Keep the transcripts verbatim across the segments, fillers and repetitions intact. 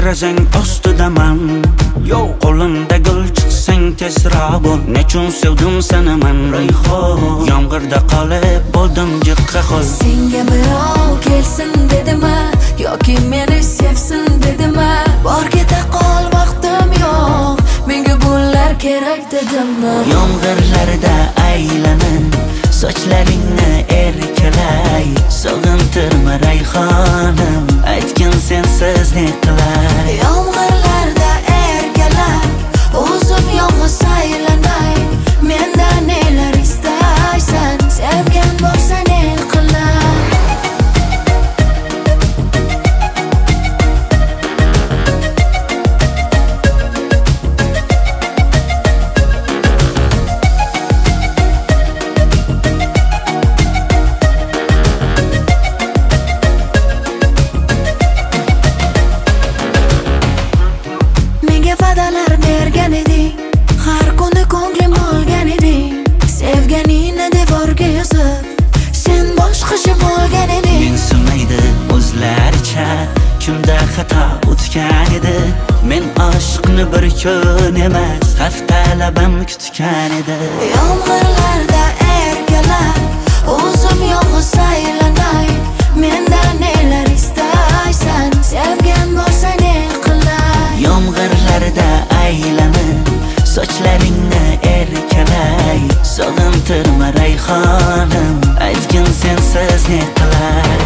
derazang ostidaman. Yo, qo'limda gul chiqsang tezroq bo'l. Nechun sevdim seni men Rayhon. Yomg'irda qolib bo'ldim jiqqa xol. Senga birov kelsin dedimmi yoki meni sevsin dedimmi? Bor keta qol, vaqtim yo'q. Menga bunlar kerak dedimmi? Yomg'irlarda aylanib sochlaringni erkalay. Sog'intirma Rayhonim, aytgin sensiz ne qilay. Yomg'irlarda erkalay, o'zim yolg'iz aylanay. Mendan nelar istaysan, sevgan bo'lsa ne qilay. Va'dalar bergan eding, har kuni ko'nglim olgan eding. Sevganingni devorga yozib, sen boshqacha bo'lgan eding. Mensimaydi o'zlaricha, kimda xato o'tgan edi. Men oshiqni bir kun emas, haftalab ham kutgan edi. Yomg'irlarda erkalay, o'zim yolg'iz aylanay. Mendan nelar istaysan, sevgan bo'lsa ne qilay. Yomg'irlarda aylanib sochlaringni erkalay. Sog'intirma Rayhonim, aytgin sensiz ne qilay.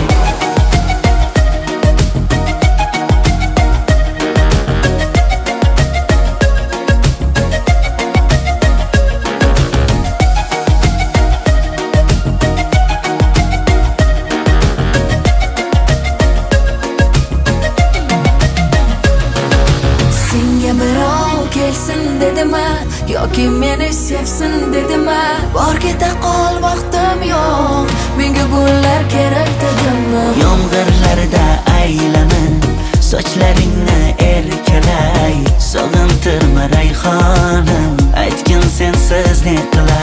Kelsin dedimmi yoki meni sevsin dedimmi? Bor keta qol, vaqtim yo'q. Menga bunlar kerak dedimmi? Yomg'irlarda aylanib sochlaringni erkalay. Sog'intirma Rayhonim, aytgin sensiz ne qilay.